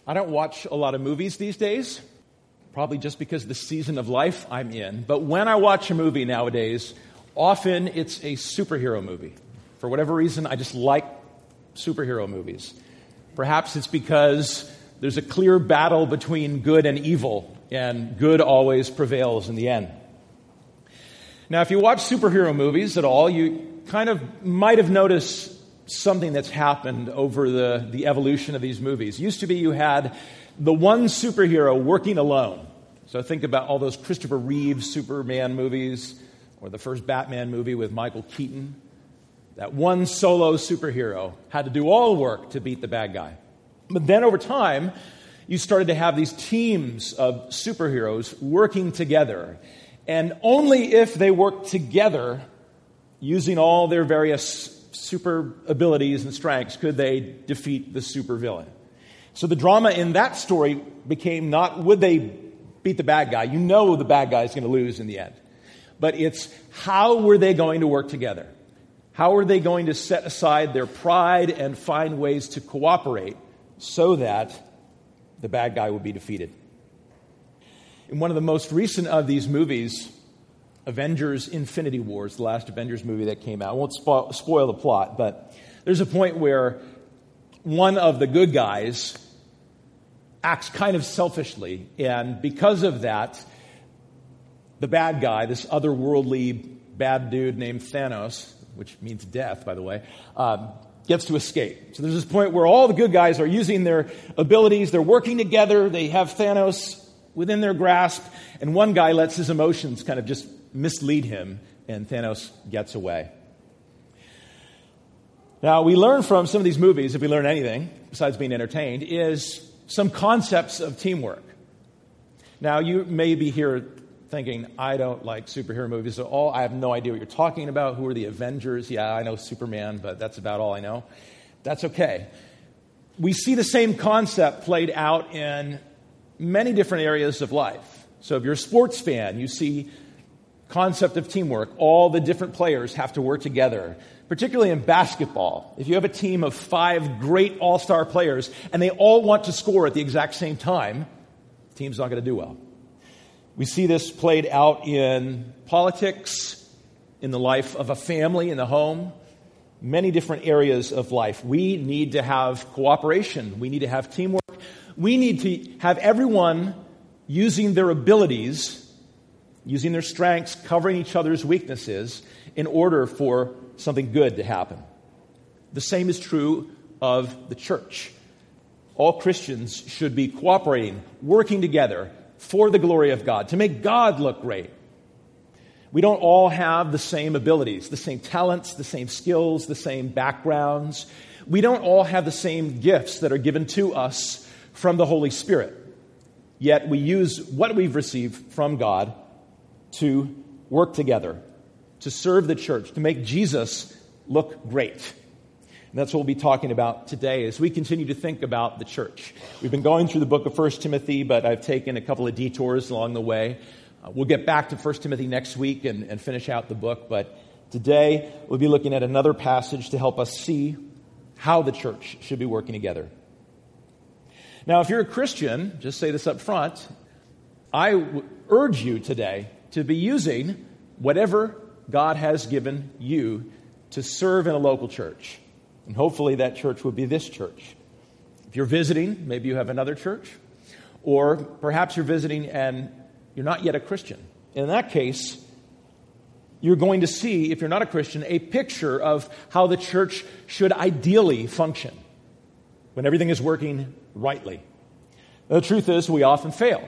I don't watch a lot of movies these days, probably just because of the season of life I'm in. But when I watch a movie nowadays, often it's a superhero movie. For whatever reason, I just like superhero movies. Perhaps it's because there's a clear battle between good and evil, and good always prevails in the end. Now, if you watch superhero movies at all, you kind of might have noticed something that's happened over the evolution of these movies. Used to be you had the one superhero working alone. So think about all those Christopher Reeve Superman movies, or the first Batman movie with Michael Keaton. That one solo superhero had to do all the work to beat the bad guy. But then over time, you started to have these teams of superheroes working together. And only if they worked together, using all their various super abilities and strengths, could they defeat the supervillain. So the drama in that story became not would they beat the bad guy. You know the bad guy is going to lose in the end. But it's how were they going to work together? How are they going to set aside their pride and find ways to cooperate so that the bad guy would be defeated? In one of the most recent of these movies, Avengers Infinity Wars, the last Avengers movie that came out. I won't spoil the plot, but there's a point where one of the good guys acts kind of selfishly, and because of that, the bad guy, this otherworldly bad dude named Thanos, which means death, by the way, gets to escape. So there's this point where all the good guys are using their abilities, they're working together, they have Thanos within their grasp, and one guy lets his emotions kind of just mislead him, and Thanos gets away. Now, we learn from some of these movies, if we learn anything, besides being entertained, is some concepts of teamwork. Now, you may be here thinking, I don't like superhero movies at all. I have no idea what you're talking about. Who are the Avengers? Yeah, I know Superman, but that's about all I know. That's okay. We see the same concept played out in many different areas of life. So if you're a sports fan, you see concept of teamwork. All the different players have to work together, particularly in basketball. If you have a team of 5 great all-star players and they all want to score at the exact same time, the team's not going to do well. We see this played out in politics, in the life of a family, in the home, many different areas of life. We need to have cooperation. We need to have teamwork. We need to have everyone using their abilities, using their strengths, covering each other's weaknesses in order for something good to happen. The same is true of the church. All Christians should be cooperating, working together for the glory of God, to make God look great. We don't all have the same abilities, the same talents, the same skills, the same backgrounds. We don't all have the same gifts that are given to us from the Holy Spirit. Yet we use what we've received from God to work together, to serve the church, to make Jesus look great. And that's what we'll be talking about today as we continue to think about the church. We've been going through the book of 1 Timothy, but I've taken a couple of detours along the way. We'll get back to 1 Timothy next week and finish out the book, but today we'll be looking at another passage to help us see how the church should be working together. Now, if you're a Christian, just say this up front, I urge you today to be using whatever God has given you to serve in a local church. And hopefully that church would be this church. If you're visiting, maybe you have another church. Or perhaps you're visiting and you're not yet a Christian. In that case, you're going to see, if you're not a Christian, a picture of how the church should ideally function when everything is working rightly. The truth is, we often fail.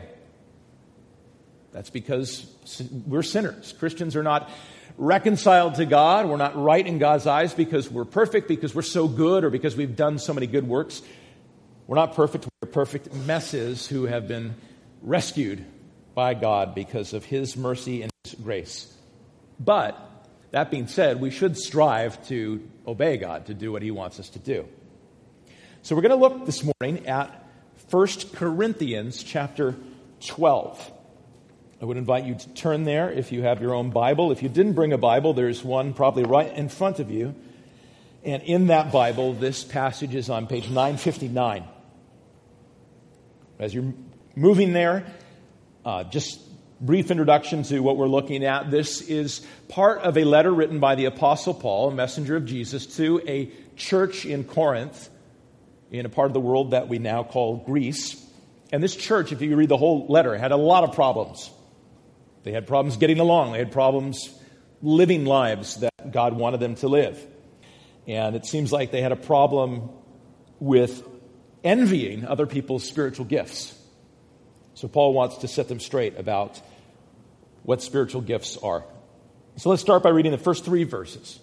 That's because we're sinners. Christians are not reconciled to God. We're not right in God's eyes because we're perfect, because we're so good, or because we've done so many good works. We're not perfect. We're perfect messes who have been rescued by God because of His mercy and His grace. But, that being said, we should strive to obey God, to do what He wants us to do. So we're going to look this morning at 1 Corinthians chapter 12. I would invite you to turn there if you have your own Bible. If you didn't bring a Bible, there's one probably right in front of you. And in that Bible, this passage is on page 959. As you're moving there, just brief introduction to what we're looking at. This is part of a letter written by the Apostle Paul, a messenger of Jesus, to a church in Corinth, in a part of the world that we now call Greece. And this church, if you read the whole letter, had a lot of problems. They had problems getting along. They had problems living lives that God wanted them to live. And it seems like they had a problem with envying other people's spiritual gifts. So Paul wants to set them straight about what spiritual gifts are. So let's start by reading the first 3 verses.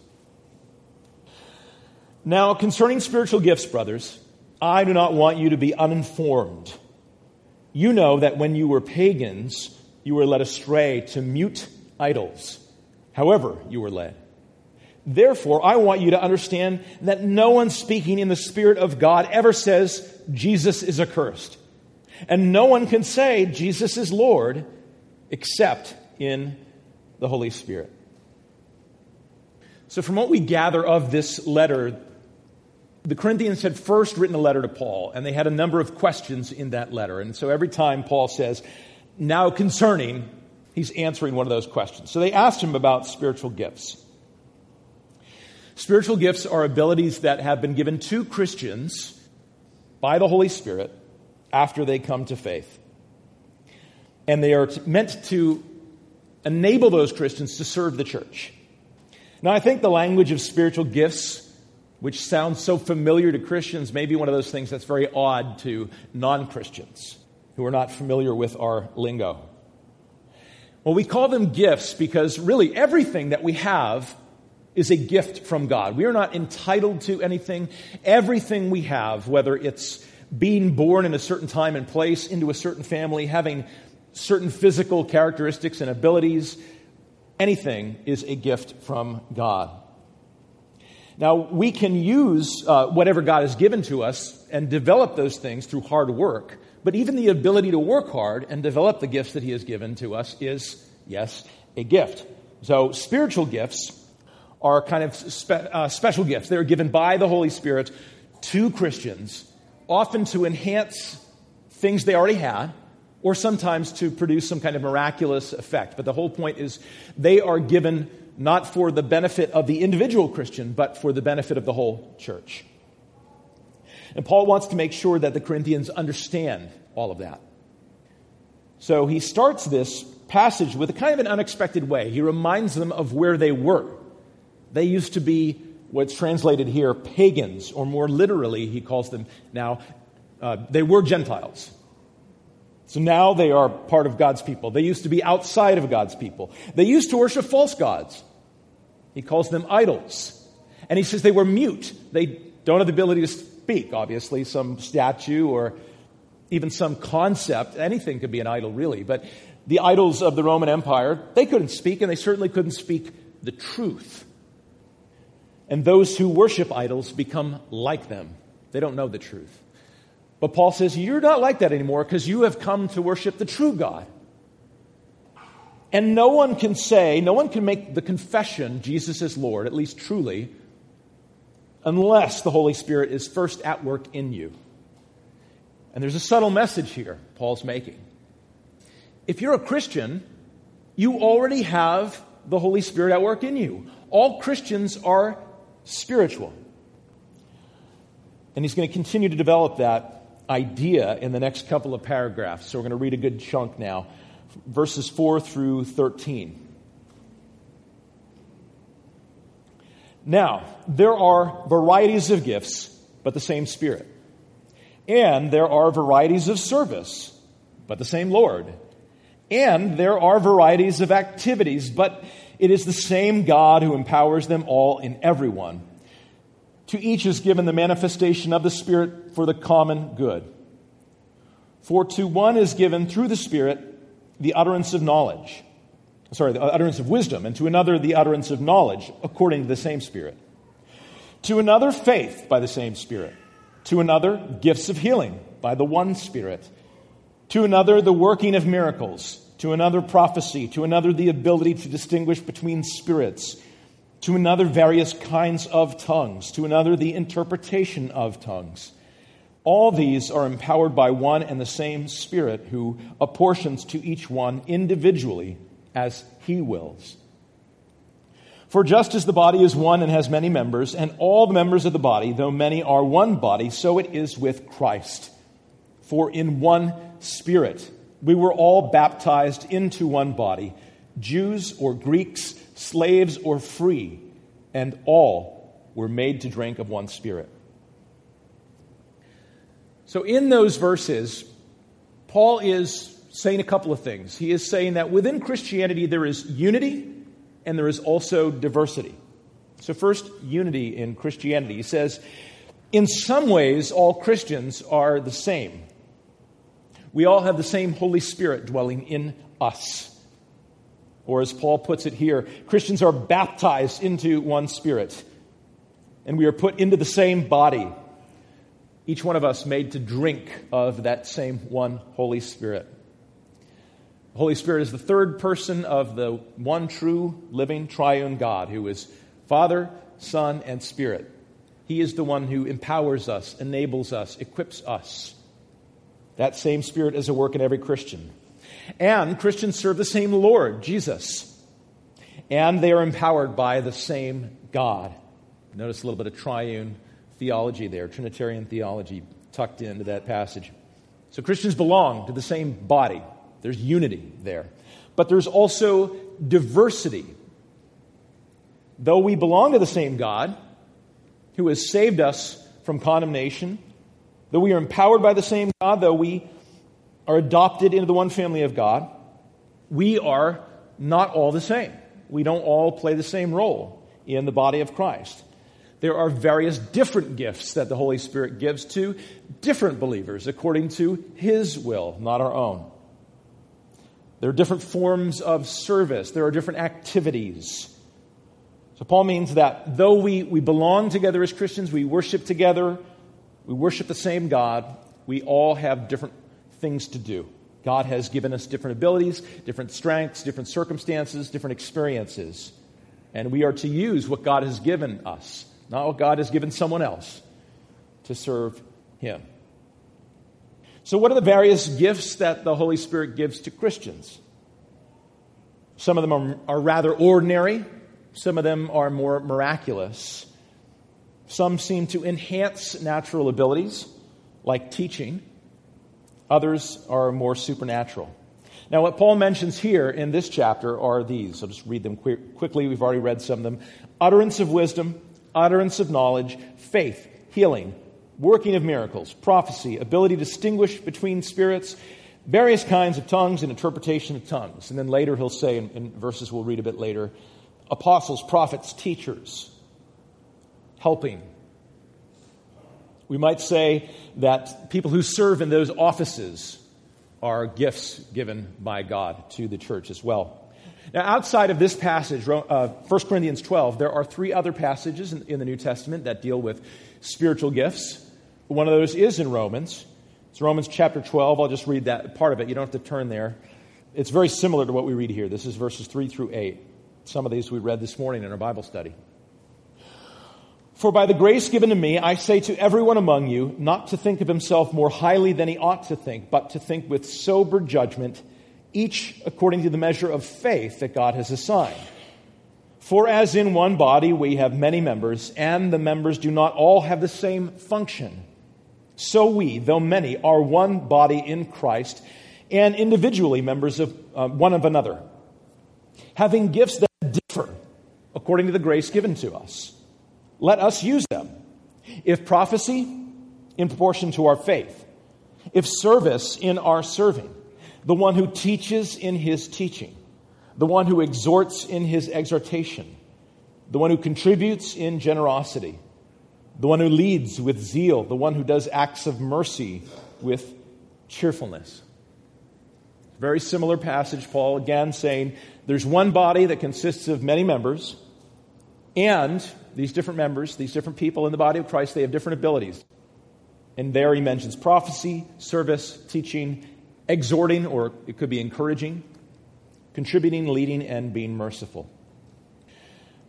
Now, concerning spiritual gifts, brothers, I do not want you to be uninformed. You know that when you were pagans, you were led astray to mute idols. However, you were led. Therefore, I want you to understand that no one speaking in the Spirit of God ever says Jesus is accursed. And no one can say Jesus is Lord except in the Holy Spirit. So from what we gather of this letter, the Corinthians had first written a letter to Paul, and they had a number of questions in that letter. And so every time Paul says, now concerning, he's answering one of those questions. So they asked him about spiritual gifts. Spiritual gifts are abilities that have been given to Christians by the Holy Spirit after they come to faith. And they are meant to enable those Christians to serve the church. Now, I think the language of spiritual gifts, which sounds so familiar to Christians, may be one of those things that's very odd to non-Christians who are not familiar with our lingo. Well, we call them gifts because really everything that we have is a gift from God. We are not entitled to anything. Everything we have, whether it's being born in a certain time and place into a certain family, having certain physical characteristics and abilities, anything is a gift from God. Now, we can use whatever God has given to us and develop those things through hard work, but even the ability to work hard and develop the gifts that He has given to us is, yes, a gift. So spiritual gifts are kind of special gifts. They're given by the Holy Spirit to Christians, often to enhance things they already had, or sometimes to produce some kind of miraculous effect. But the whole point is they are given not for the benefit of the individual Christian, but for the benefit of the whole church. And Paul wants to make sure that the Corinthians understand all of that. So he starts this passage with a kind of an unexpected way. He reminds them of where they were. They used to be what's translated here, pagans, or more literally, he calls them now, they were Gentiles. So now they are part of God's people. They used to be outside of God's people. They used to worship false gods. He calls them idols. And he says they were mute. They don't have the ability to speak, obviously. Some statue or even some concept. Anything could be an idol, really. But the idols of the Roman Empire, they couldn't speak, and they certainly couldn't speak the truth. And those who worship idols become like them. They don't know the truth. But Paul says, you're not like that anymore because you have come to worship the true God. And no one can make the confession, Jesus is Lord, at least truly, unless the Holy Spirit is first at work in you. And there's a subtle message here Paul's making. If you're a Christian, you already have the Holy Spirit at work in you. All Christians are spiritual. And he's going to continue to develop that idea in the next couple of paragraphs. So we're going to read a good chunk now, verses 4 through 13. Now, there are varieties of gifts, but the same Spirit. And there are varieties of service, but the same Lord. And there are varieties of activities, but it is the same God who empowers them all in everyone. To each is given the manifestation of the Spirit for the common good. For to one is given through the Spirit the utterance of the utterance of wisdom, and to another the utterance of knowledge, according to the same Spirit. To another faith by the same Spirit. To another gifts of healing by the one Spirit. To another the working of miracles. To another prophecy. To another the ability to distinguish between spirits. To another various kinds of tongues. To another the interpretation of tongues. All these are empowered by one and the same Spirit, who apportions to each one individually as He wills. For just as the body is one and has many members, and all the members of the body, though many, are one body, so it is with Christ. For in one Spirit we were all baptized into one body, Jews or Greeks, slaves or free, and all were made to drink of one Spirit. So in those verses, Paul is saying a couple of things. He is saying that within Christianity there is unity and there is also diversity. So first, unity in Christianity. He says, in some ways, all Christians are the same. We all have the same Holy Spirit dwelling in us. Or as Paul puts it here, Christians are baptized into one Spirit, and we are put into the same body. Each one of us made to drink of that same one Holy Spirit. The Holy Spirit is the third person of the one true, living, triune God, who is Father, Son, and Spirit. He is the one who empowers us, enables us, equips us. That same Spirit is at work in every Christian. And Christians serve the same Lord, Jesus. And they are empowered by the same God. Notice a little bit of triune theology there, Trinitarian theology tucked into that passage. So Christians belong to the same body. There's unity there. But there's also diversity. Though we belong to the same God, who has saved us from condemnation, though we are empowered by the same God, though we are adopted into the one family of God, we are not all the same. We don't all play the same role in the body of Christ. There are various different gifts that the Holy Spirit gives to different believers according to His will, not our own. There are different forms of service. There are different activities. So Paul means that though we belong together as Christians, we worship together, we worship the same God, we all have different things to do. God has given us different abilities, different strengths, different circumstances, different experiences. And we are to use what God has given us, not what God has given someone else, to serve Him. So what are the various gifts that the Holy Spirit gives to Christians? Some of them are rather ordinary. Some of them are more miraculous. Some seem to enhance natural abilities, like teaching. Others are more supernatural. Now, what Paul mentions here in this chapter are these. I'll just read them quickly. We've already read some of them. Utterance of wisdom, utterance of knowledge, faith, healing, working of miracles, prophecy, ability to distinguish between spirits, various kinds of tongues, and interpretation of tongues. And then later he'll say, in verses we'll read a bit later, apostles, prophets, teachers, helping. We might say that people who serve in those offices are gifts given by God to the church as well. Now, outside of this passage, 1 Corinthians 12, there are three other passages in the New Testament that deal with spiritual gifts. One of those is in Romans. It's Romans chapter 12. I'll just read that part of it. You don't have to turn there. It's very similar to what we read here. This is verses 3 through 8. Some of these we read this morning in our Bible study. For by the grace given to me, I say to everyone among you, not to think of himself more highly than he ought to think, but to think with sober judgment, each according to the measure of faith that God has assigned. For as in one body we have many members, and the members do not all have the same function, so we, though many, are one body in Christ, and individually members of one of another, having gifts that differ according to the grace given to us. Let us use them. If prophecy, in proportion to our faith. If service, in our serving. The one who teaches, in his teaching. The one who exhorts, in his exhortation. The one who contributes, in generosity. The one who leads with zeal. The one who does acts of mercy with cheerfulness. Very similar passage, Paul again saying there's one body that consists of many members, and these different members, these different people in the body of Christ, they have different abilities. And there he mentions prophecy, service, teaching, exhorting, or it could be encouraging, contributing, leading, and being merciful.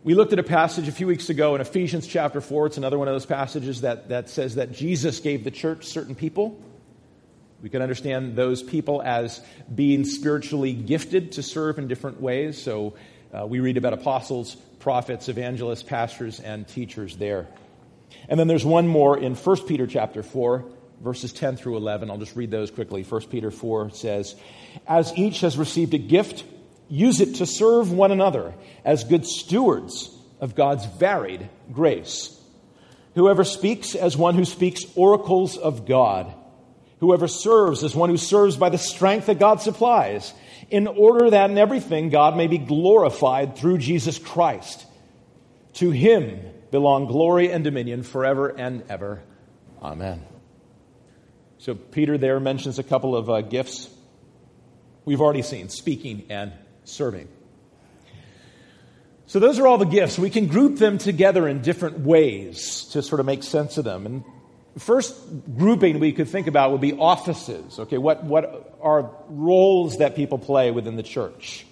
We looked at a passage a few weeks ago in Ephesians chapter 4. It's another one of those passages that says that Jesus gave the church certain people. We can understand those people as being spiritually gifted to serve in different ways. So we read about apostles, prophets, evangelists, pastors, and teachers there. And then there's one more in 1 Peter chapter 4, verses 10 through 11. I'll just read those quickly. 1 Peter 4 says, "As each has received a gift, use it to serve one another as good stewards of God's varied grace. Whoever speaks as one who speaks oracles of God. Whoever serves as one who serves by the strength that God supplies, in order that in everything God may be glorified through Jesus Christ. To him belong glory and dominion forever and ever. Amen." So Peter there mentions a couple of gifts we've already seen, speaking and serving. So those are all the gifts. We can group them together in different ways to sort of make sense of them. And the first grouping we could think about would be offices. Okay, what are roles that people play within the church?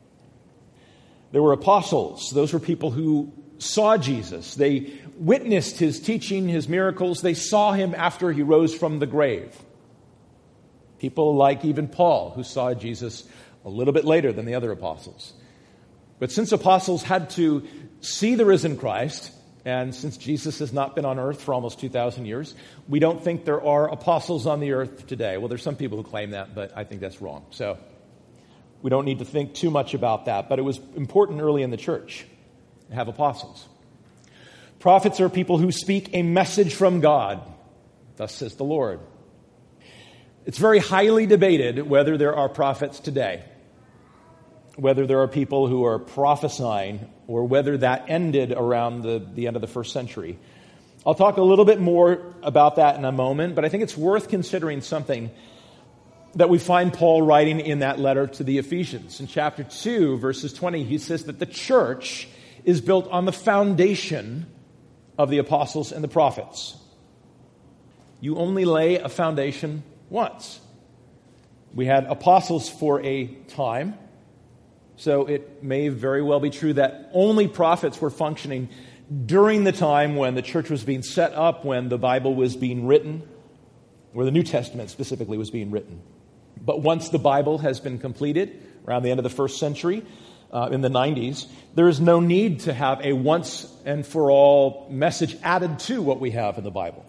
There were apostles. Those were people who saw Jesus. They witnessed his teaching, his miracles. They saw him after he rose from the grave. People like even Paul, who saw Jesus a little bit later than the other apostles. But since apostles had to see the risen Christ, and since Jesus has not been on earth for almost 2,000 years, we don't think there are apostles on the earth today. Well, there's some people who claim that, but I think that's wrong. So we don't need to think too much about that. But it was important early in the church to have apostles. Prophets are people who speak a message from God. Thus says the Lord. It's very highly debated whether there are prophets today, whether there are people who are prophesying, or whether that ended around the end of the first century. I'll talk a little bit more about that in a moment, but I think it's worth considering something that we find Paul writing in that letter to the Ephesians. In chapter 2, verses 20, he says that the church is built on the foundation of the apostles and the prophets. You only lay a foundation once. We had apostles for a time, so it may very well be true that only prophets were functioning during the time when the church was being set up, when the Bible was being written, where the New Testament specifically was being written. But once the Bible has been completed, around the end of the first century, in the 90s, there is no need to have a once and for all message added to what we have in the Bible.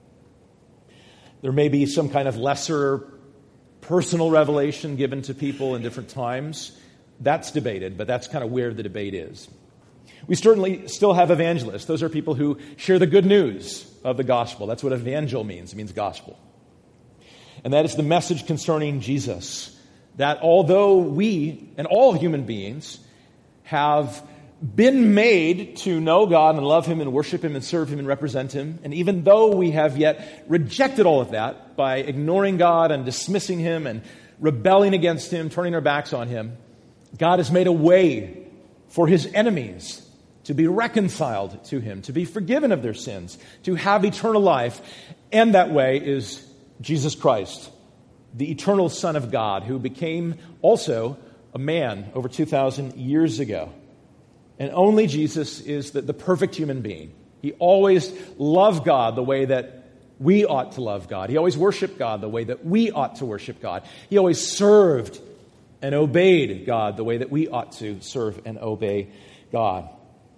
There may be some kind of lesser personal revelation given to people in different times. That's debated, but that's kind of where the debate is. We certainly still have evangelists. Those are people who share the good news of the gospel. That's what evangel means. It means gospel. And that is the message concerning Jesus. That although we and all human beings have been made to know God and love him and worship him and serve him and represent him, and even though we have yet rejected all of that by ignoring God and dismissing him and rebelling against him, turning our backs on him, God has made a way for his enemies to be reconciled to him, to be forgiven of their sins, to have eternal life. And that way is Jesus Christ, the eternal Son of God, who became also a man over 2,000 years ago. And only Jesus is the perfect human being. He always loved God the way that we ought to love God. He always worshiped God the way that we ought to worship God. He always served and obeyed God the way that we ought to serve and obey God.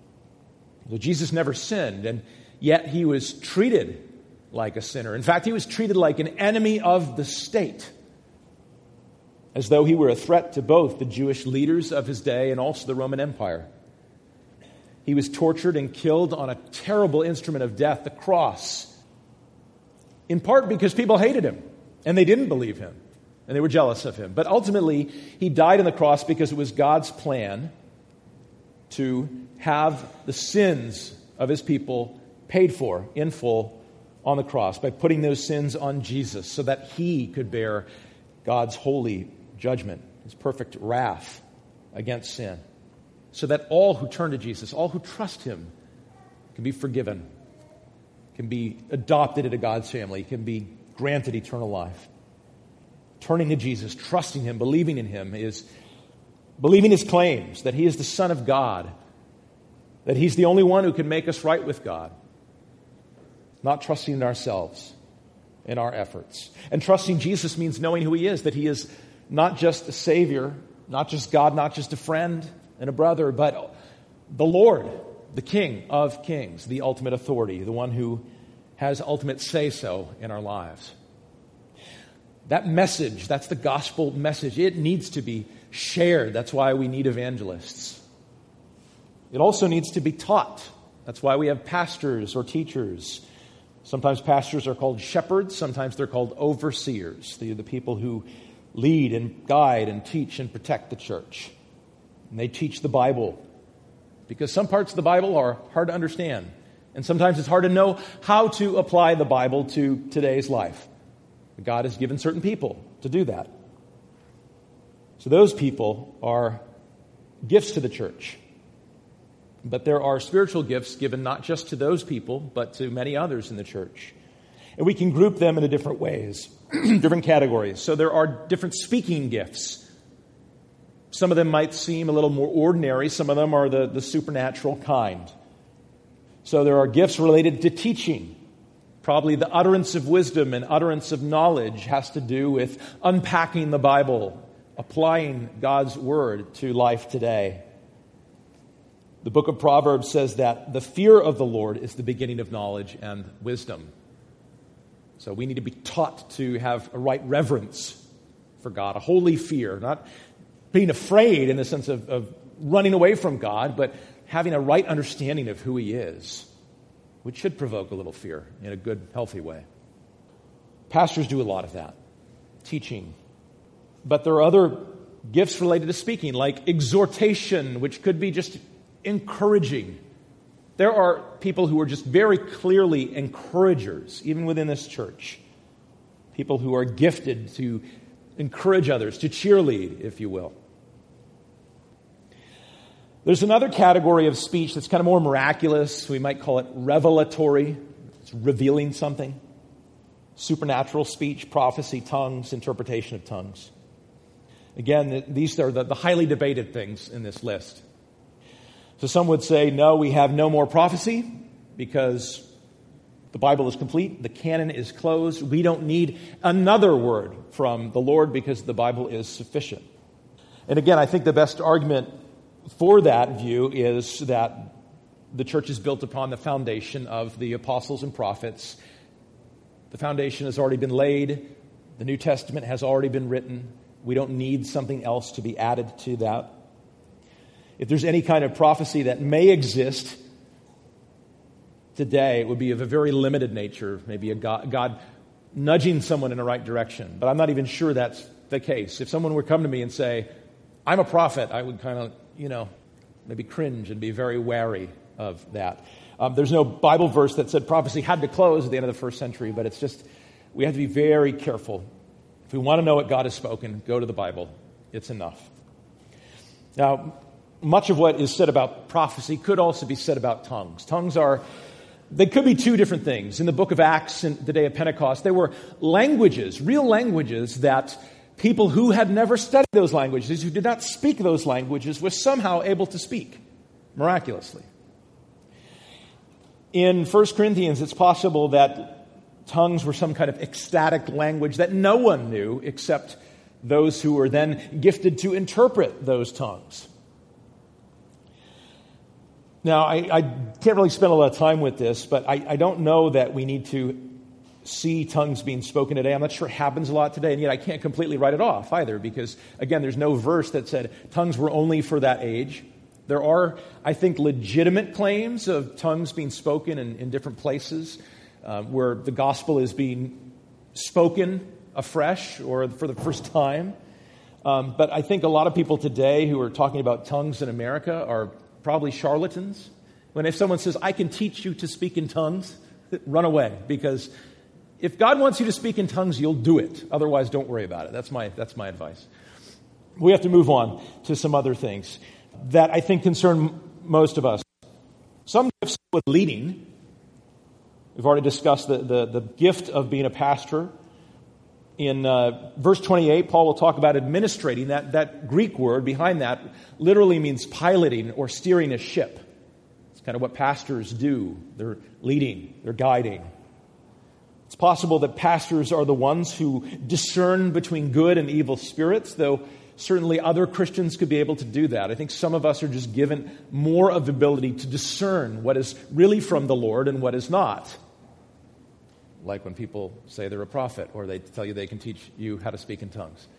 So Jesus never sinned, and yet he was treated like a sinner. In fact, he was treated like an enemy of the state, as though he were a threat to both the Jewish leaders of his day and also the Roman Empire. He was tortured and killed on a terrible instrument of death, the cross, in part because people hated him, and they didn't believe him, and they were jealous of him. But ultimately, he died on the cross because it was God's plan to have the sins of his people paid for in full on the cross by putting those sins on Jesus so that he could bear God's holy judgment, his perfect wrath against sin, so that all who turn to Jesus, all who trust him, can be forgiven, can be adopted into God's family, can be granted eternal life. Turning to Jesus, trusting him, believing in him, is believing his claims that he is the Son of God, that He's the only one who can make us right with God. Not trusting in ourselves, in our efforts. And trusting Jesus means knowing who He is, that He is not just a Savior, not just God, not just a friend and a brother, but the Lord, the King of Kings, the ultimate authority, the one who has ultimate say-so in our lives. That message, that's the gospel message. It needs to be shared. That's why we need evangelists. It also needs to be taught. That's why we have pastors or teachers. Sometimes pastors are called shepherds. Sometimes they're called overseers. They're the people who lead and guide and teach and protect the church. And they teach the Bible. Because some parts of the Bible are hard to understand. And sometimes it's hard to know how to apply the Bible to today's life. God has given certain people to do that. So those people are gifts to the church. But there are spiritual gifts given not just to those people, but to many others in the church. And we can group them into different ways, different categories. So there are different speaking gifts. Some of them might seem a little more ordinary. Some of them are the supernatural kind. So there are gifts related to teaching. Probably the utterance of wisdom and utterance of knowledge has to do with unpacking the Bible, applying God's Word to life today. The book of Proverbs says that the fear of the Lord is the beginning of knowledge and wisdom. So we need to be taught to have a right reverence for God, a holy fear, not being afraid in the sense of running away from God, but having a right understanding of who He is, which should provoke a little fear in a good, healthy way. Pastors do a lot of that, teaching. But there are other gifts related to speaking, like exhortation, which could be just encouraging. There are people who are just very clearly encouragers, even within this church. People who are gifted to encourage others, to cheerlead, if you will. There's another category of speech that's kind of more miraculous. We might call it revelatory. It's revealing something. Supernatural speech, prophecy, tongues, interpretation of tongues. Again, these are the highly debated things in this list. So some would say, no, we have no more prophecy because the Bible is complete. The canon is closed. We don't need another word from the Lord because the Bible is sufficient. And again, I think the best argument for that view is that the church is built upon the foundation of the apostles and prophets. The foundation has already been laid. The New Testament has already been written. We don't need something else to be added to that. If there's any kind of prophecy that may exist today, it would be of a very limited nature, maybe a God nudging someone in the right direction. But I'm not even sure that's the case. If someone were to come to me and say, I'm a prophet, I would kind of, maybe cringe and be very wary of that. There's no Bible verse that said prophecy had to close at the end of the first century, but it's just, we have to be very careful. If we want to know what God has spoken, go to the Bible. It's enough. Now, much of what is said about prophecy could also be said about tongues. They could be two different things. In the book of Acts, in the day of Pentecost, they were languages, real languages that people who had never studied those languages, who did not speak those languages, were somehow able to speak, miraculously. In 1 Corinthians, it's possible that tongues were some kind of ecstatic language that no one knew except those who were then gifted to interpret those tongues. Now, I can't really spend a lot of time with this, but I don't know that we need to see tongues being spoken today. I'm not sure it happens a lot today, and yet I can't completely write it off either because, again, there's no verse that said tongues were only for that age. There are, I think, legitimate claims of tongues being spoken in different places where the gospel is being spoken afresh or for the first time. But I think a lot of people today who are talking about tongues in America are probably charlatans. When if someone says, I can teach you to speak in tongues, run away. Because if God wants you to speak in tongues, you'll do it. Otherwise, don't worry about it. That's my advice. We have to move on to some other things that I think concern most of us. Some gifts with leading. We've already discussed the gift of being a pastor. In verse 28, Paul will talk about administrating. That Greek word behind that literally means piloting or steering a ship. It's kind of what pastors do. They're leading, they're guiding. It's possible that pastors are the ones who discern between good and evil spirits, though certainly other Christians could be able to do that. I think some of us are just given more of the ability to discern what is really from the Lord and what is not. Like when people say they're a prophet, or they tell you they can teach you how to speak in tongues.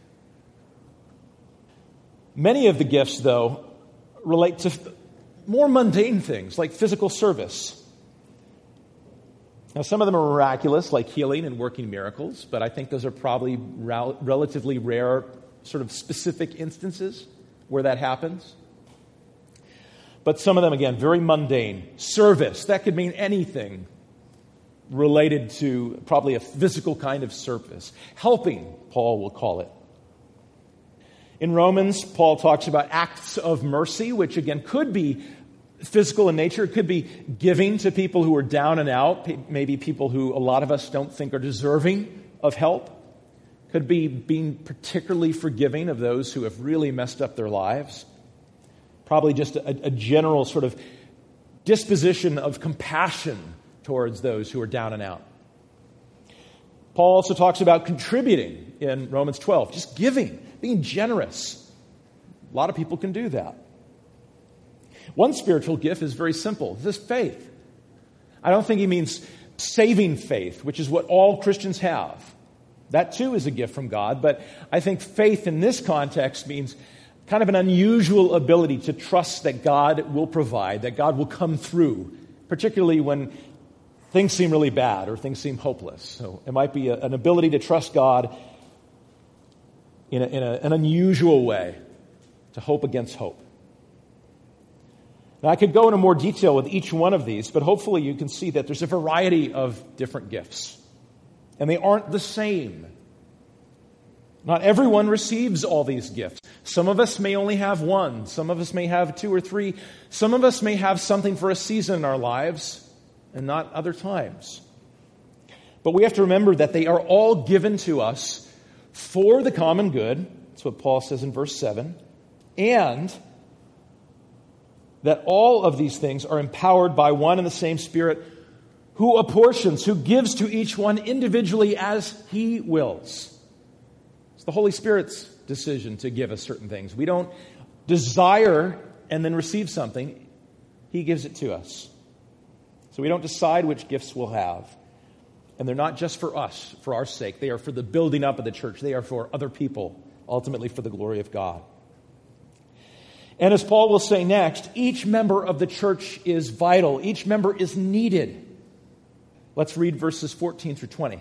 Many of the gifts, though, relate to more mundane things, like physical service. Now, some of them are miraculous, like healing and working miracles, but I think those are probably relatively rare, sort of specific instances where that happens. But some of them, again, very mundane. Service, that could mean anything related to probably a physical kind of service. Helping, Paul will call it. In Romans, Paul talks about acts of mercy, which again could be physical in nature. It could be giving to people who are down and out, maybe people who a lot of us don't think are deserving of help. Could be being particularly forgiving of those who have really messed up their lives. Probably just a general sort of disposition of compassion towards those who are down and out. Paul also talks about contributing in Romans 12, just giving, being generous. A lot of people can do that. One spiritual gift is very simple. This is faith. I don't think he means saving faith, which is what all Christians have. That too is a gift from God, but I think faith in this context means kind of an unusual ability to trust that God will provide, that God will come through, particularly when things seem really bad or things seem hopeless. So it might be an ability to trust God in an unusual way, to hope against hope. Now, I could go into more detail with each one of these, but hopefully you can see that there's a variety of different gifts. And they aren't the same. Not everyone receives all these gifts. Some of us may only have one. Some of us may have two or three. Some of us may have something for a season in our lives and not other times. But we have to remember that they are all given to us for the common good. That's what Paul says in verse 7. And that all of these things are empowered by one and the same Spirit, who apportions, who gives to each one individually as he wills. It's the Holy Spirit's decision to give us certain things. We don't desire and then receive something. He gives it to us. So we don't decide which gifts we'll have. And they're not just for us, for our sake. They are for the building up of the church. They are for other people, ultimately for the glory of God. And as Paul will say next, each member of the church is vital. Each member is needed. Let's read verses 14 through 20.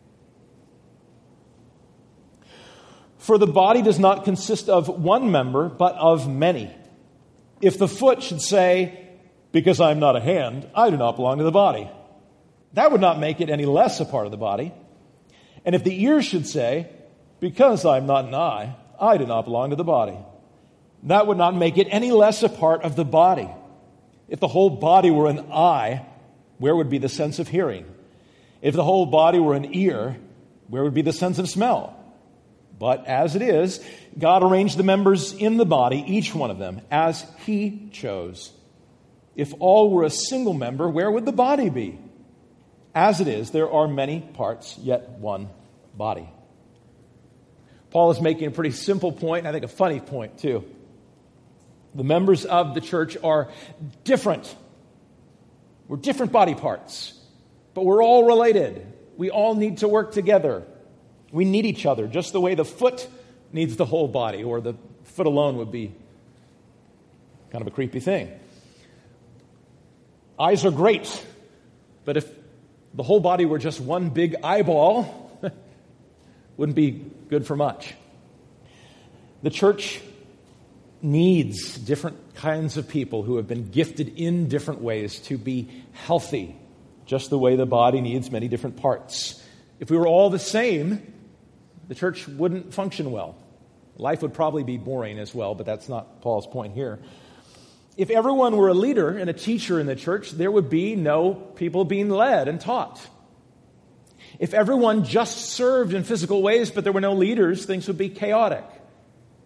For the body does not consist of one member, but of many. If the foot should say, because I am not a hand, I do not belong to the body, that would not make it any less a part of the body. And if the ear should say, because I am not an eye, I do not belong to the body, that would not make it any less a part of the body. If the whole body were an eye, where would be the sense of hearing? If the whole body were an ear, where would be the sense of smell? But as it is, God arranged the members in the body, each one of them, as He chose. If all were a single member, where would the body be? As it is, there are many parts, yet one body. Paul is making a pretty simple point, and I think a funny point too. The members of the church are different. We're different body parts, but we're all related. We all need to work together. We need each other, just the way the foot needs the whole body, or the foot alone would be kind of a creepy thing. Eyes are great, but if the whole body were just one big eyeball, wouldn't be good for much. The church needs different kinds of people who have been gifted in different ways to be healthy, just the way the body needs many different parts. If we were all the same, the church wouldn't function well. Life would probably be boring as well, but that's not Paul's point here. If everyone were a leader and a teacher in the church, there would be no people being led and taught. If everyone just served in physical ways, but there were no leaders, things would be chaotic.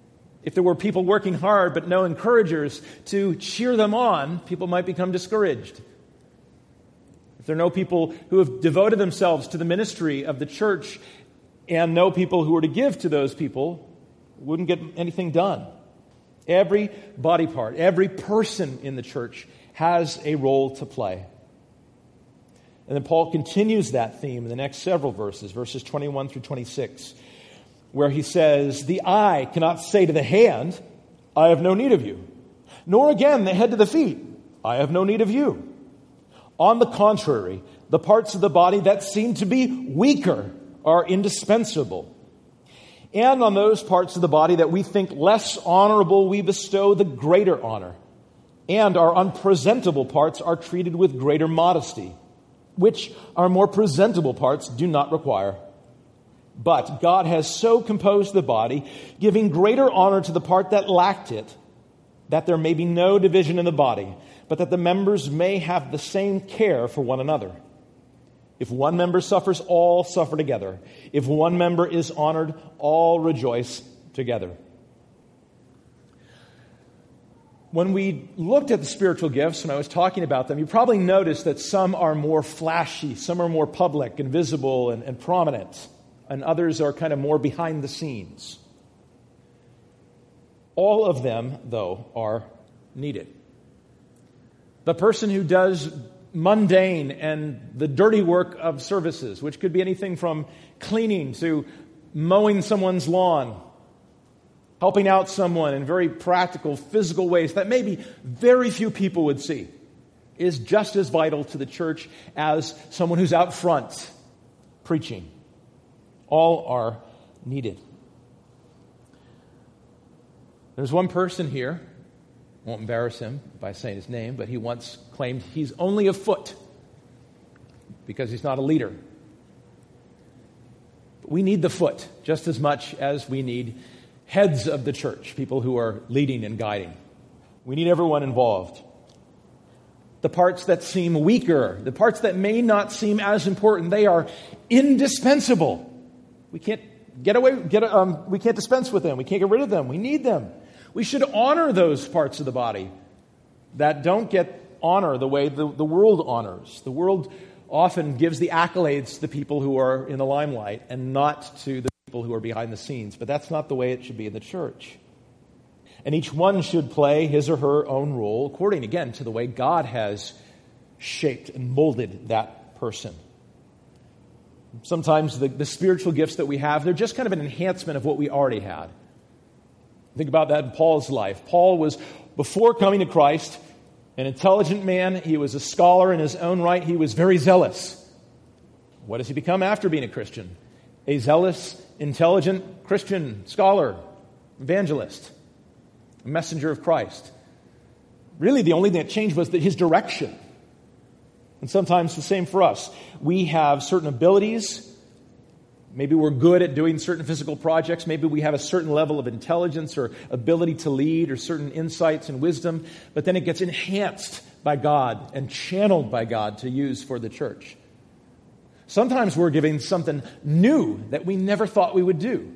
If there were people working hard but no encouragers to cheer them on, people might become discouraged. If there are no people who have devoted themselves to the ministry of the church and no people who are to give to those people, wouldn't get anything done. Every body part, every person in the church has a role to play. And then Paul continues that theme in the next several verses, verses 21 through 26, where he says, "The eye cannot say to the hand, 'I have no need of you,' nor again the head to the feet, 'I have no need of you.' On the contrary, the parts of the body that seem to be weaker are indispensable. And on those parts of the body that we think less honorable, we bestow the greater honor. And our unpresentable parts are treated with greater modesty, which our more presentable parts do not require. But God has so composed the body, giving greater honor to the part that lacked it, that there may be no division in the body, but that the members may have the same care for one another. If one member suffers, all suffer together. If one member is honored, all rejoice together." When we looked at the spiritual gifts, when I was talking about them, you probably noticed that some are more flashy, some are more public and visible and prominent, and others are kind of more behind the scenes. All of them, though, are needed. The person who does mundane and the dirty work of services, which could be anything from cleaning to mowing someone's lawn, helping out someone in very practical, physical ways that maybe very few people would see, is just as vital to the church as someone who's out front preaching. All are needed. There's one person here, I won't embarrass him by saying his name, but he once claimed he's only a foot because he's not a leader. But we need the foot just as much as we need heads of the church, people who are leading and guiding. We need everyone involved. The parts that seem weaker, the parts that may not seem as important, they are indispensable. We can't we can't dispense with them. We can't get rid of them. We need them. We should honor those parts of the body that don't get honor the way the world honors. The world often gives the accolades to the people who are in the limelight and not to the people who are behind the scenes. But that's not the way it should be in the church. And each one should play his or her own role according, again, to the way God has shaped and molded that person. Sometimes the spiritual gifts that we have, they're just kind of an enhancement of what we already had. Think about that in Paul's life. Paul was, before coming to Christ, an intelligent man. He was a scholar in his own right. He was very zealous. What does he become after being a Christian? A zealous, intelligent Christian scholar, evangelist, a messenger of Christ. Really, the only thing that changed was his direction. And sometimes the same for us. We have certain abilities. Maybe we're good at doing certain physical projects. Maybe we have a certain level of intelligence or ability to lead or certain insights and wisdom. But then it gets enhanced by God and channeled by God to use for the church. Sometimes we're giving something new that we never thought we would do.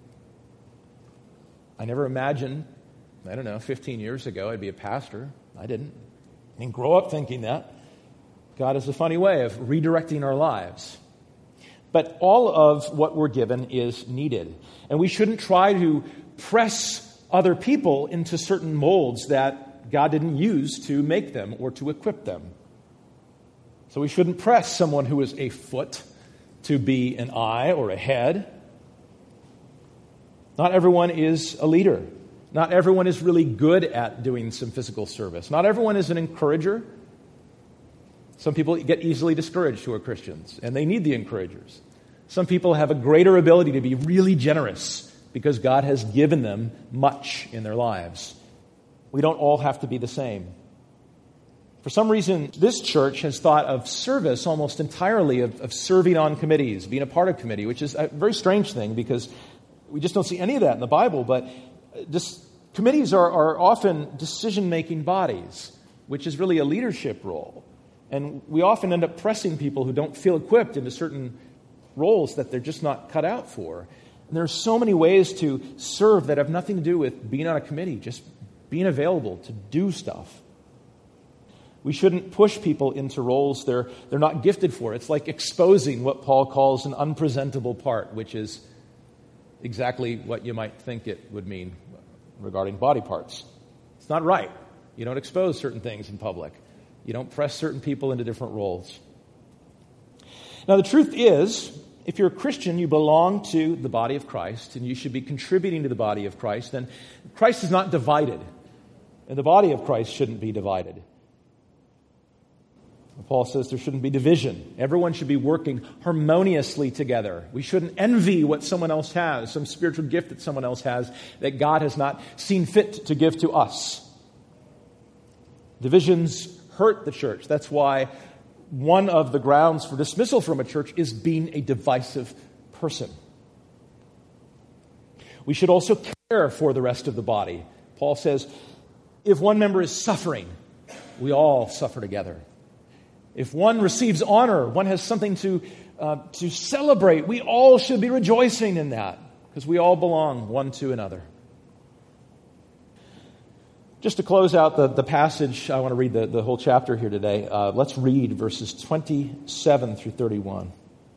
I never imagined, 15 years ago I'd be a pastor. I didn't grow up thinking that. God has a funny way of redirecting our lives. But all of what we're given is needed. And we shouldn't try to press other people into certain molds that God didn't use to make them or to equip them. So we shouldn't press someone who is a foot to be an eye or a head. Not everyone is a leader. Not everyone is really good at doing some physical service. Not everyone is an encourager. Some people get easily discouraged who are Christians, and they need the encouragers. Some people have a greater ability to be really generous because God has given them much in their lives. We don't all have to be the same. For some reason, this church has thought of service almost entirely of serving on committees, being a part of committee, which is a very strange thing because we just don't see any of that in the Bible. But committees are often decision-making bodies, which is really a leadership role. And we often end up pressing people who don't feel equipped into certain roles that they're just not cut out for. And there are so many ways to serve that have nothing to do with being on a committee, just being available to do stuff. We shouldn't push people into roles they're not gifted for. It's like exposing what Paul calls an unpresentable part, which is exactly what you might think it would mean regarding body parts. It's not right. You don't expose certain things in public. You don't press certain people into different roles. Now, the truth is, if you're a Christian, you belong to the body of Christ, and you should be contributing to the body of Christ, then Christ is not divided, and the body of Christ shouldn't be divided. Paul says there shouldn't be division. Everyone should be working harmoniously together. We shouldn't envy what someone else has, some spiritual gift that someone else has that God has not seen fit to give to us. Divisions hurt the church. That's why one of the grounds for dismissal from a church is being a divisive person. We should also care for the rest of the body. Paul says, if one member is suffering, we all suffer together. If one receives honor, one has something to celebrate, we all should be rejoicing in that, because we all belong one to another. Just to close out the passage, I want to read the whole chapter here today. Let's read verses 27 through 31.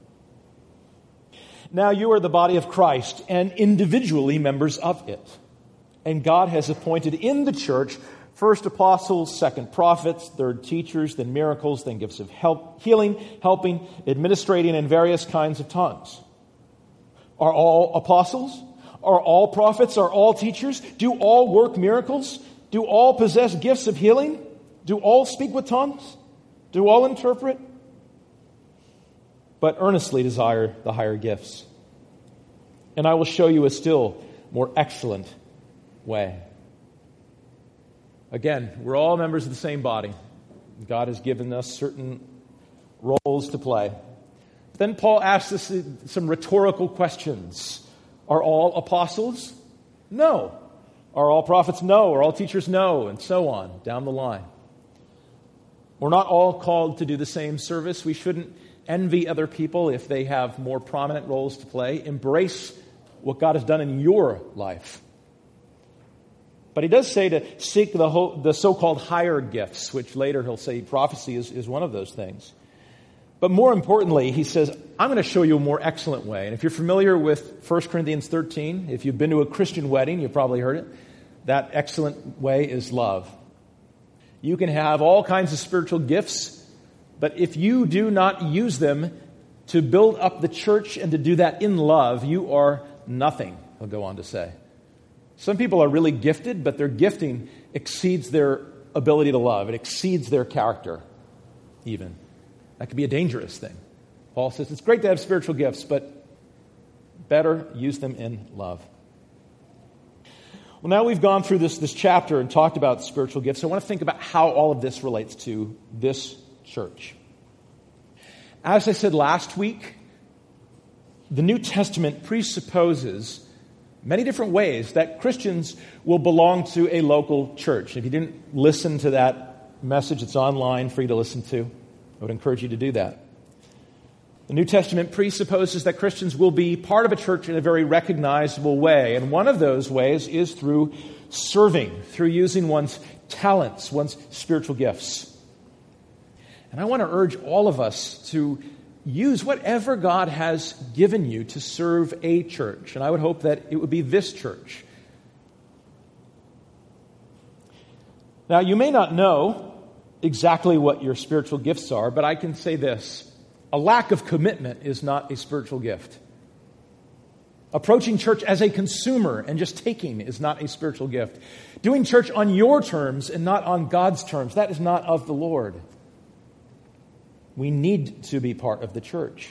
Now you are the body of Christ, and individually members of it. And God has appointed in the church first apostles, second prophets, third teachers, then miracles, then gifts of healing, helping, administrating, and various kinds of tongues. Are all apostles? Are all prophets? Are all teachers? Do all work miracles? Do all possess gifts of healing? Do all speak with tongues? Do all interpret? But earnestly desire the higher gifts. And I will show you a still more excellent way. Again, we're all members of the same body. God has given us certain roles to play. But then Paul asks us some rhetorical questions. Are all apostles? No. Are all prophets? No. Are all teachers? No. And so on, down the line. We're not all called to do the same service. We shouldn't envy other people if they have more prominent roles to play. Embrace what God has done in your life. But he does say to seek the so-called higher gifts, which later he'll say prophecy is one of those things. But more importantly, he says, I'm going to show you a more excellent way. And if you're familiar with 1 Corinthians 13, if you've been to a Christian wedding, you've probably heard it. That excellent way is love. You can have all kinds of spiritual gifts, but if you do not use them to build up the church and to do that in love, you are nothing, he'll go on to say. Some people are really gifted, but their gifting exceeds their ability to love. It exceeds their character, even. That could be a dangerous thing. Paul says it's great to have spiritual gifts, but better use them in love. Well, now we've gone through this chapter and talked about spiritual gifts. I want to think about how all of this relates to this church. As I said last week, the New Testament presupposes many different ways that Christians will belong to a local church. If you didn't listen to that message, it's online for you to listen to. I would encourage you to do that. The New Testament presupposes that Christians will be part of a church in a very recognizable way. And one of those ways is through serving, through using one's talents, one's spiritual gifts. And I want to urge all of us to use whatever God has given you to serve a church. And I would hope that it would be this church. Now, you may not know exactly what your spiritual gifts are, but I can say this. A lack of commitment is not a spiritual gift. Approaching church as a consumer and just taking is not a spiritual gift. Doing church on your terms and not on God's terms, that is not of the Lord. We need to be part of the church.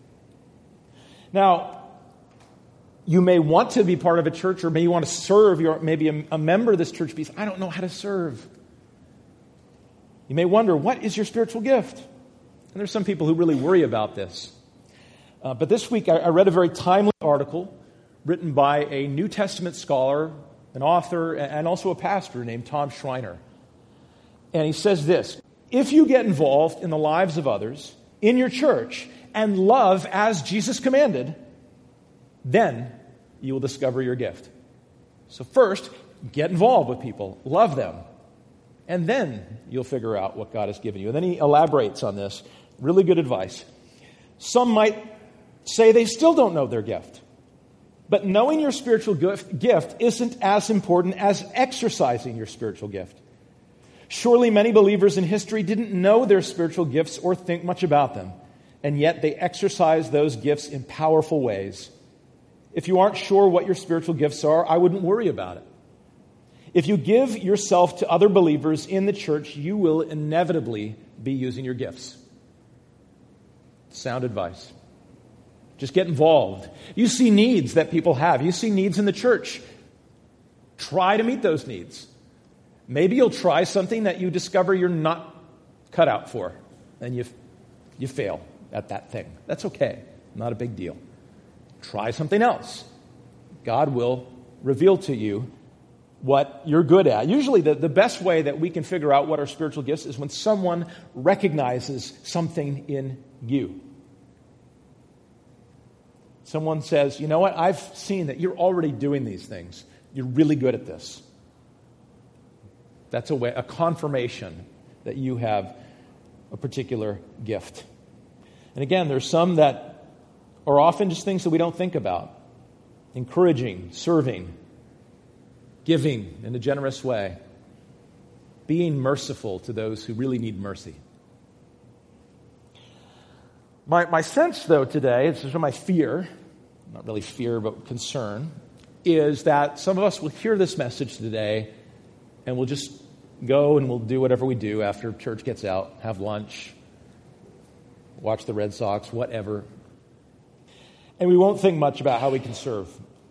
Now, you may want to be part of a church, or maybe you want to serve. You're maybe a member of this church because I don't know how to serve. You may wonder, what is your spiritual gift? And there's some people who really worry about this. But this week I read a very timely article written by a New Testament scholar, an author, and also a pastor named Tom Schreiner. And he says this: if you get involved in the lives of others in your church and love as Jesus commanded, then you will discover your gift. So first, get involved with people. Love them. And then you'll figure out what God has given you. And then he elaborates on this. Really good advice. Some might say they still don't know their gift. But knowing your spiritual gift isn't as important as exercising your spiritual gift. Surely many believers in history didn't know their spiritual gifts or think much about them. And yet they exercise those gifts in powerful ways. If you aren't sure what your spiritual gifts are, I wouldn't worry about it. If you give yourself to other believers in the church, you will inevitably be using your gifts. Sound advice. Just get involved. You see needs that people have. You see needs in the church. Try to meet those needs. Maybe you'll try something that you discover you're not cut out for, and you fail at that thing. That's okay. Not a big deal. Try something else. God will reveal to you what you're good at. Usually the best way that we can figure out what our spiritual gifts is when someone recognizes something in you. Someone says, you know what, I've seen that you're already doing these things. You're really good at this. That's a confirmation that you have a particular gift. And again, there's some that are often just things that we don't think about. Encouraging, serving, giving in a generous way, being merciful to those who really need mercy. My sense, though, today, this is my fear, not really fear, but concern, is that some of us will hear this message today and we'll just go and we'll do whatever we do after church gets out, have lunch, watch the Red Sox, whatever. And we won't think much about how we can serve.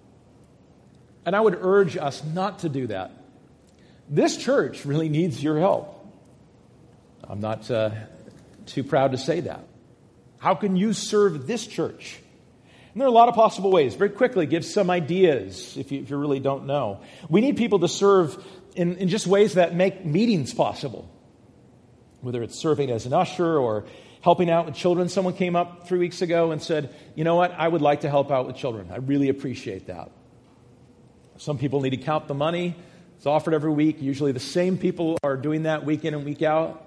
And I would urge us not to do that. This church really needs your help. I'm not too proud to say that. How can you serve this church? And there are a lot of possible ways. Very quickly, give some ideas if you really don't know. We need people to serve in just ways that make meetings possible. Whether it's serving as an usher or helping out with children. Someone came up 3 weeks ago and said, you know what, I would like to help out with children. I really appreciate that. Some people need to count the money. It's offered every week. Usually the same people are doing that week in and week out.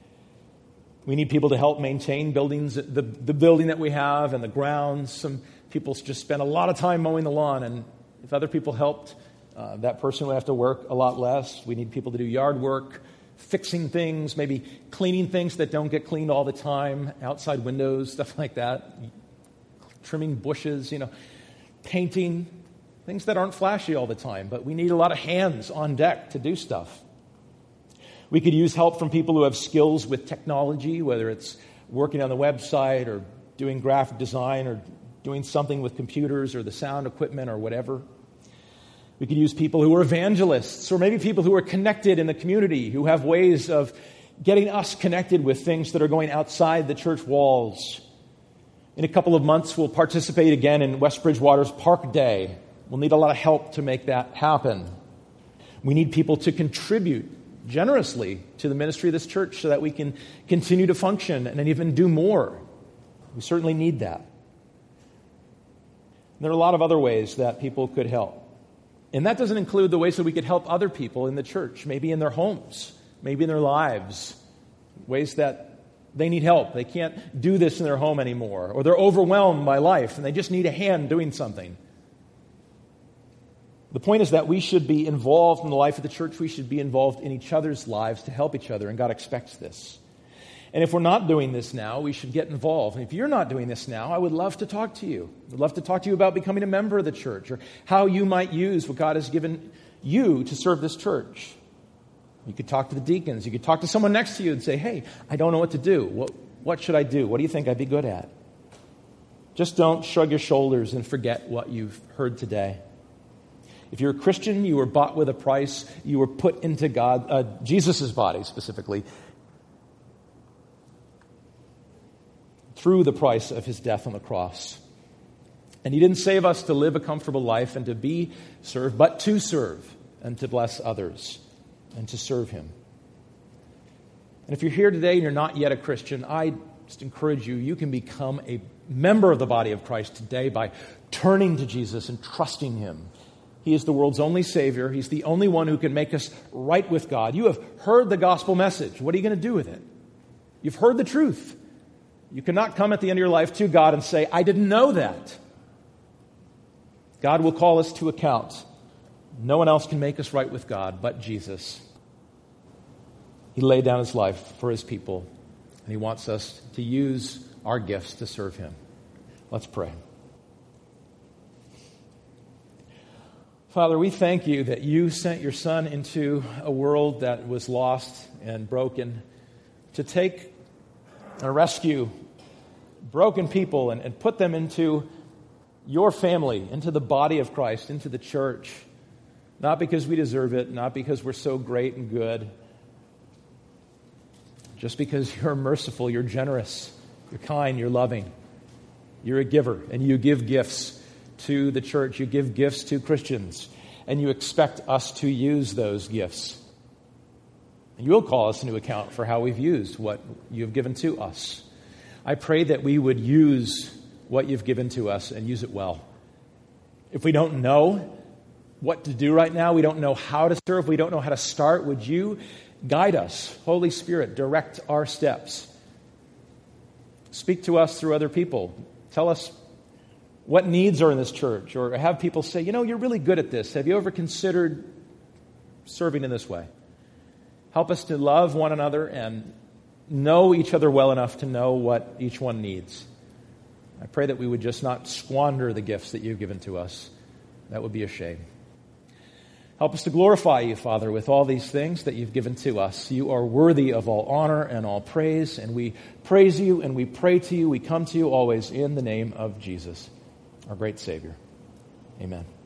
We need people to help maintain buildings, the building that we have and the grounds. Some people just spend a lot of time mowing the lawn, and if other people helped, that person would have to work a lot less. We need people to do yard work, fixing things, maybe cleaning things that don't get cleaned all the time, outside windows, stuff like that, trimming bushes, painting, things that aren't flashy all the time, but we need a lot of hands on deck to do stuff. We could use help from people who have skills with technology, whether it's working on the website or doing graphic design or doing something with computers or the sound equipment or whatever. We could use people who are evangelists or maybe people who are connected in the community, who have ways of getting us connected with things that are going outside the church walls. In a couple of months, we'll participate again in West Bridgewater's Park Day. We'll need a lot of help to make that happen. We need people to contribute generously to the ministry of this church so that we can continue to function and even do more. We certainly need that. There are a lot of other ways that people could help. And that doesn't include the ways that we could help other people in the church, maybe in their homes, maybe in their lives, ways that they need help. They can't do this in their home anymore, or they're overwhelmed by life and they just need a hand doing something. The point is that we should be involved in the life of the church. We should be involved in each other's lives to help each other, and God expects this. And if we're not doing this now, we should get involved. And if you're not doing this now, I would love to talk to you. I'd love to talk to you about becoming a member of the church or how you might use what God has given you to serve this church. You could talk to the deacons. You could talk to someone next to you and say, hey, I don't know what to do. What should I do? What do you think I'd be good at? Just don't shrug your shoulders and forget what you've heard today. If you're a Christian, you were bought with a price. You were put into Jesus' body specifically, through the price of his death on the cross. And he didn't save us to live a comfortable life and to be served, but to serve and to bless others and to serve him. And if you're here today and you're not yet a Christian, I just encourage you, you can become a member of the body of Christ today by turning to Jesus and trusting Him. He is the world's only Savior. He's the only one who can make us right with God. You have heard the gospel message. What are you going to do with it? You've heard the truth. You cannot come at the end of your life to God and say, I didn't know that. God will call us to account. No one else can make us right with God but Jesus. He laid down His life for His people, and He wants us to use our gifts to serve Him. Let's pray. Father, we thank You that You sent Your Son into a world that was lost and broken to take and rescue broken people and put them into Your family, into the body of Christ, into the church. Not because we deserve it, not because we're so great and good, just because You're merciful, You're generous, You're kind, You're loving. You're a giver, and You give gifts to the church. You give gifts to Christians, and You expect us to use those gifts. And You will call us into account for how we've used what You have given to us. I pray that we would use what You've given to us and use it well. If we don't know what to do right now, we don't know how to serve, we don't know how to start, would You guide us? Holy Spirit, direct our steps. Speak to us through other people. Tell us what needs are in this church, or have people say, you're really good at this. Have you ever considered serving in this way? Help us to love one another and know each other well enough to know what each one needs. I pray that we would just not squander the gifts that You've given to us. That would be a shame. Help us to glorify You, Father, with all these things that You've given to us. You are worthy of all honor and all praise, and we praise You and we pray to You. We come to You always in the name of Jesus, our great Savior. Amen.